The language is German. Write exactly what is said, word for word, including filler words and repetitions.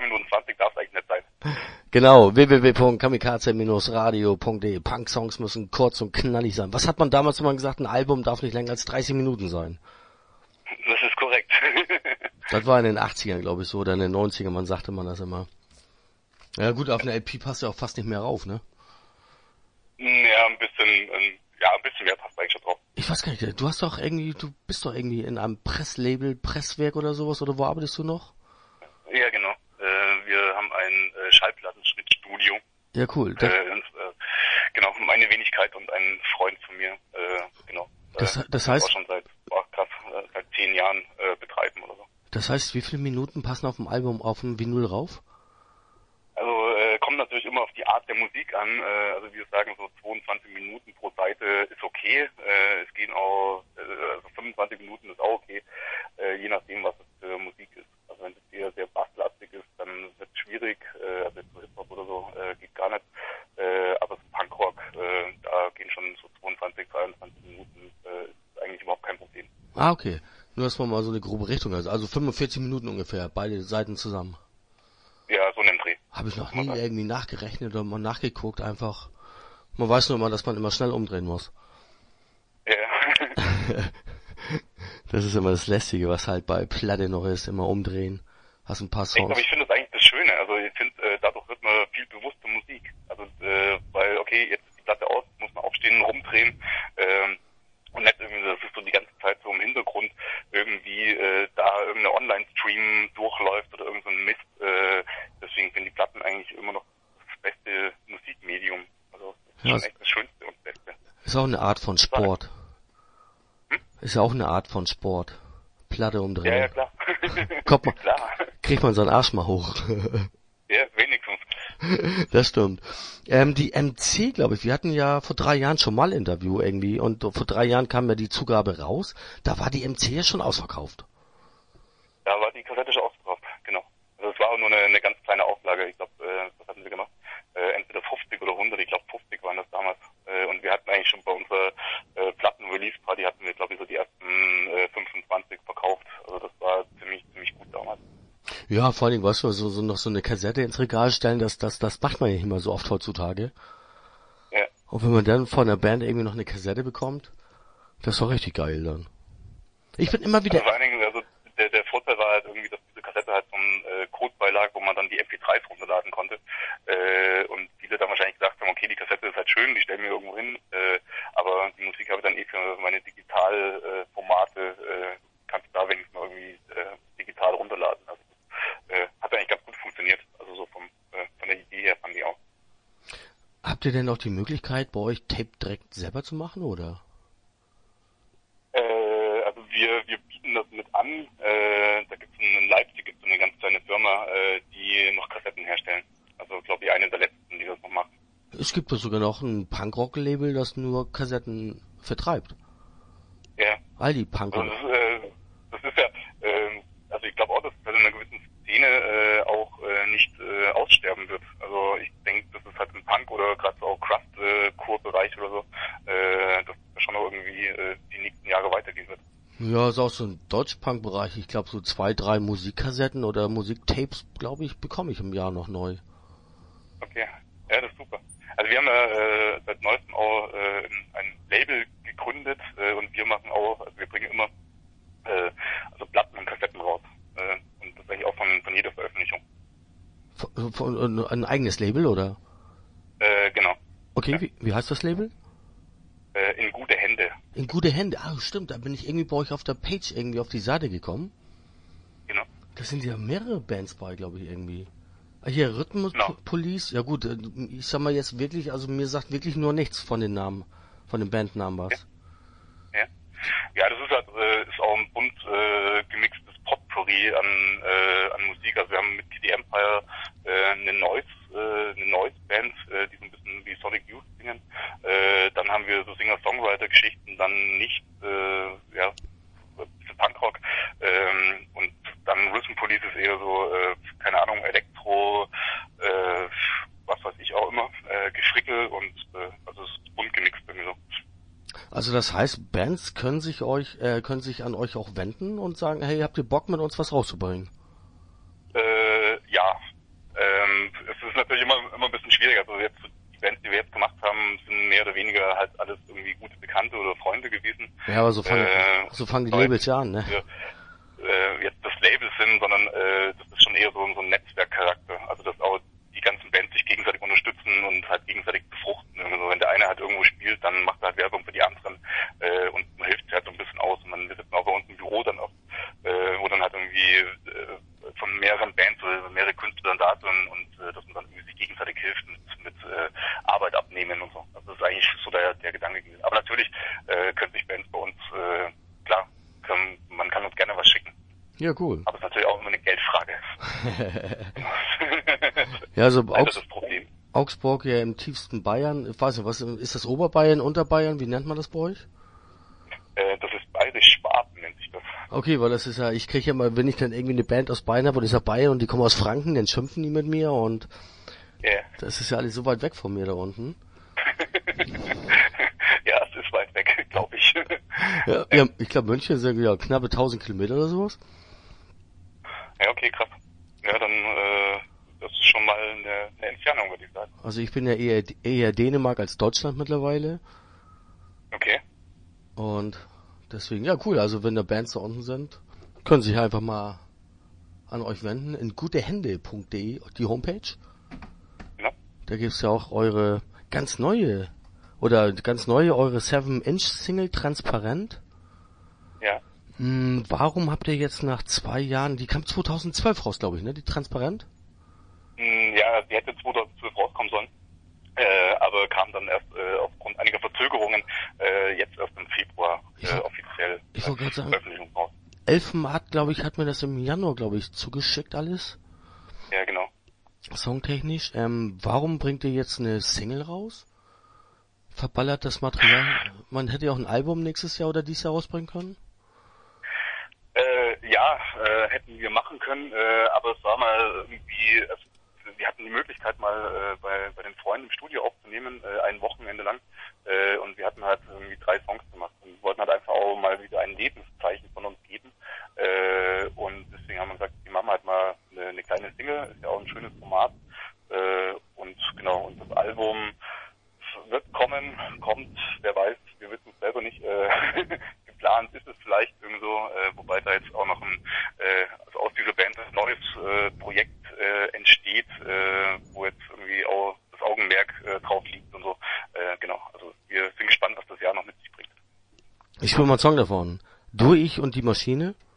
fünfundzwanzig darf es eigentlich nicht sein. Genau, w w w punkt kamikaze Bindestrich radio punkt de. Punk-Songs müssen kurz und knallig sein. Was hat man damals immer gesagt? Ein Album darf nicht länger als dreißig Minuten sein. Das ist korrekt. Das war in den achtzigern, glaube ich, so, oder in den neunzigern, man sagte man das immer. Ja gut, auf eine L P passt ja auch fast nicht mehr rauf, ne? Ja, ein bisschen, ja, ein bisschen mehr passt eigentlich schon drauf. Ich weiß gar nicht, du hast doch irgendwie, du bist doch irgendwie in einem Presslabel, Presswerk oder sowas, oder wo arbeitest du noch? Ja, genau. Äh, wir haben ein äh, Schallplattenschnittstudio. Ja, cool. Das, äh, und, äh, genau, meine Wenigkeit und ein Freund von mir, äh, genau. Das, äh, das heißt... auch schon seit, oh, krass, äh, seit zehn Jahren äh, betreiben oder so. Das heißt, wie viele Minuten passen auf dem Album auf dem Vinyl rauf? Also äh, kommt natürlich immer auf die Art der Musik an. Äh, also wir sagen so zweiundzwanzig Minuten pro Seite ist okay. Äh, es gehen auch, äh, also fünfundzwanzig Minuten ist auch okay, äh, je nachdem, was es für Musik ist. Also wenn es eher sehr basslastig ist, dann wird es schwierig. Äh, also jetzt so Hip-Hop oder so äh, geht gar nicht. Äh, aber so Punkrock, äh, da gehen schon so zweiundzwanzig, dreiundzwanzig Minuten, äh, ist eigentlich überhaupt kein Problem. Ah, okay. Nur, dass man mal so eine grobe Richtung hat. Also fünfundvierzig Minuten ungefähr, beide Seiten zusammen. Ja, so einen Dreh. Habe ich noch nie irgendwie nachgerechnet oder mal nachgeguckt, einfach. Man weiß nur immer, dass man immer schnell umdrehen muss. Ja. Das ist immer das Lästige, was halt bei Platte noch ist, immer umdrehen. Hast ein paar Songs. Aber ich finde das eigentlich das Schöne. Also ich finde, äh, dadurch wird man viel bewusster Musik. Also äh, weil, okay, jetzt ist die Platte aus, muss man aufstehen, rumdrehen. Ähm, und nicht irgendwie, das ist so die ganze Zeit so im Hintergrund irgendwie äh, da irgendeine Online-Stream durchläuft oder irgend so ein Mist. Äh, deswegen finde ich Platten eigentlich immer noch das beste Musikmedium. Also das ist Ja, schon echt das Schönste und Beste. Ist auch eine Art von Sport. Hm? Ist ja auch eine Art von Sport. Platte umdrehen. Ja, ja, klar. Kommt man, klar. Kriegt man seinen Arsch mal hoch. Ja, wenigstens. Das stimmt. Ähm, die M C, glaube ich, wir hatten ja vor drei Jahren schon mal ein Interview irgendwie und vor drei Jahren kam ja die Zugabe raus. Da war die M C ja schon ausverkauft. Da war die Kassette schon ausverkauft, genau. Also es war auch nur eine, eine ganz kleine Auflage. Ich glaube, äh, was hatten wir gemacht? Äh, entweder fünfzig oder hundert, ich glaube fünfzig waren das damals. Äh, und wir hatten eigentlich schon bei unserer äh, Platten-Release-Party hatten wir, glaube ich, so die ersten äh, fünfundzwanzig verkauft. Also das war ziemlich, ziemlich gut damals. Ja, vor allen Dingen, weißt du, so, so noch so eine Kassette ins Regal stellen, das, das, das macht man ja nicht immer so oft heutzutage. Ja. Und wenn man dann von der Band irgendwie noch eine Kassette bekommt, das ist doch richtig geil dann. Ich bin immer wieder... Also vor allen Dingen, also der, der Vorteil war halt irgendwie, dass diese Kassette halt so ein äh, Code beilag, wo man dann die M P drei s runterladen konnte. Äh, und viele dann wahrscheinlich gesagt haben, okay, die Kassette ist halt schön, die stellen wir irgendwo hin, äh, aber die Musik habe ich dann eh für meine Digitalformate, äh, kannst du da wenigstens mal irgendwie äh, digital runterladen. Also äh, hat eigentlich ganz gut funktioniert. Also so vom äh, von der Idee her fand ich auch. Habt ihr denn auch die Möglichkeit, bei euch Tape direkt selber zu machen, oder? Äh, also wir wir bieten das mit an. Äh, da gibt es in Leipzig gibt's eine ganz kleine Firma, äh, die noch Kassetten herstellen. Also glaube ich eine der letzten, die das noch macht. Es gibt sogar noch ein Punkrock-Label, das nur Kassetten vertreibt. Ja. All die Punkrock. Also das, äh, das ist ja, äh, also ich glaube auch, dass das in einer gewissen Szene äh, auch äh, nicht äh, aussterben wird. Also ich denke, das ist halt im Punk oder gerade so auch Crust-Core-Bereich oder so, äh, dass das schon noch irgendwie äh, die nächsten Jahre weitergehen wird. Ja, ist auch so ein Deutsch-Punk-Bereich. Ich glaube, so zwei, drei Musikkassetten oder Musiktapes, glaube ich, bekomme ich im Jahr noch neu. Okay, ja, das ist super. Also wir haben ja äh, seit neuestem auch äh, ein Label gegründet äh, und wir machen auch, also wir bringen immer äh, also Platten und Kassetten raus. Äh, und das ist eigentlich auch von, von jeder Veröffentlichung. Von, von, ein eigenes Label, oder? Äh, genau. Okay, ja. wie, wie heißt das Label? Äh, in gute Hände. In gute Hände, ah stimmt, da bin ich irgendwie bei euch auf der Page irgendwie auf die Seite gekommen. Genau. Da sind ja mehrere Bands bei, glaube ich, irgendwie. Ah, hier, Rhythmus genau. Police, ja gut, ich sag mal jetzt wirklich, also mir sagt wirklich nur nichts von den Namen, von den Bandnamen was. Ja, ja. ja das ist halt, äh, ist auch ein bunt äh, gemixtes Potpourri an, äh, an Musik. Also wir haben mit K D Empire äh, eine Noise, äh, eine Noise-Band, äh, die so ein bisschen wie Sonic Youth singen. Äh, dann haben wir so Singer-Songwriter-Geschichten, dann nicht, äh, ja, ein bisschen Punkrock. Ähm, und dann Rhythm Police ist eher so, äh, keine Ahnung, Elektro, äh, was weiß ich auch immer, äh, Gefrickel und äh, also es ist bunt gemixt irgendwie so. Also das heißt, Bands können sich euch, äh, können sich an euch auch wenden und sagen, hey, habt ihr Bock mit uns was rauszubringen? Äh, ja, mehr oder weniger halt alles irgendwie gute Bekannte oder Freunde gewesen. Ja, aber so fangen, äh, so fangen die Labels ja an, ne? Wir, äh, jetzt das Label sind, sondern äh, das ist schon eher so, so ein Netzwerkcharakter. Also dass auch die ganzen Bands sich gegenseitig unterstützen und halt gegenseitig befruchten. Also wenn der eine halt irgendwo spielt, dann macht er halt Werbung für die anderen äh, und man hilft sich halt so ein bisschen aus. Und man, wir sitzen auch bei uns im Büro dann auch, äh, wo dann halt irgendwie äh, von mehreren Bands oder mehrere Künstler da sind und äh, dass man dann irgendwie sich gegenseitig hilft mit, mit äh, Arbeit abnehmen und so. Also das ist eigentlich so der, der Gedanke gewesen. Aber natürlich äh, können sich Bands bei uns, äh, klar, können, man kann uns gerne was schicken. Ja, cool. Aber es ist natürlich auch immer eine Geldfrage. Ja, also das Augs- ist das Problem. Augsburg ja im tiefsten Bayern. Ich weiß nicht, was ist das, Oberbayern, Unterbayern? Wie nennt man das bei euch? Äh, das ist Bayerisch-Schwaben, nennt sich das. Okay, weil das ist ja, ich kriege ja mal, wenn ich dann irgendwie eine Band aus Bayern habe und ich sag Bayern und die kommen aus Franken, dann schimpfen die mit mir und Yeah. das ist ja alles so weit weg von mir da unten. Ja, es ist weit weg, glaube ich. Ja, ja, ich glaube München sind ja knappe tausend Kilometer oder sowas. Ja, okay, krass. Ja, dann, äh, das ist schon mal eine, eine Entfernung, würde ich sagen. Also ich bin ja eher, eher Dänemark als Deutschland mittlerweile. Okay. Und deswegen, ja cool, also wenn da Bands da unten sind, können Sie sich einfach mal an euch wenden in gutehände punkt de, die Homepage. Ja. Da gibt's ja auch eure ganz neue, oder ganz neue, eure seven inch Single Transparent. Ja. Hm, warum habt ihr jetzt nach zwei Jahren, die kam zweitausendzwölf raus, glaube ich, ne, die Transparent? Hm, ja, die hätte zweitausendzwölf rauskommen sollen. Äh, aber kam dann erst äh, aufgrund einiger Verzögerungen äh, jetzt erst im Februar äh, offiziell ich wollte gerade sagen, Veröffentlichung raus. Elfen hat, glaube ich, hat mir das im Januar, glaube ich, zugeschickt alles. Ja, genau. Songtechnisch. Ähm, warum bringt ihr jetzt eine Single raus? Verballert das Material? Man hätte ja auch ein Album nächstes Jahr oder dieses Jahr rausbringen können. Äh, ja, äh, hätten wir machen können, äh, aber es war mal irgendwie, also, wir hatten die Möglichkeit mal äh, bei, bei den Freunden im Studio aufzunehmen, äh, ein Wochenende lang, äh, und wir hatten halt irgendwie drei Songs gemacht und wollten halt einfach auch mal wieder ein Lebenszeichen von uns geben, äh, und deswegen haben wir gesagt, wir machen halt mal eine, eine kleine Single, ist ja auch ein schönes Format, äh, und genau, und das Album wird kommen, kommt, wer weiß, wir wissen es selber nicht, äh, geplant ist es vielleicht irgendwo, äh, wobei da jetzt auch noch ein, äh, also aus dieser Band ein neues äh, Projekt äh, entsteht, äh, wo jetzt irgendwie auch das Augenmerk äh, drauf liegt und so, äh, genau, also wir sind gespannt, was das Jahr noch mit sich bringt. Ich will mal einen Song davon. Du, ich und die Maschine.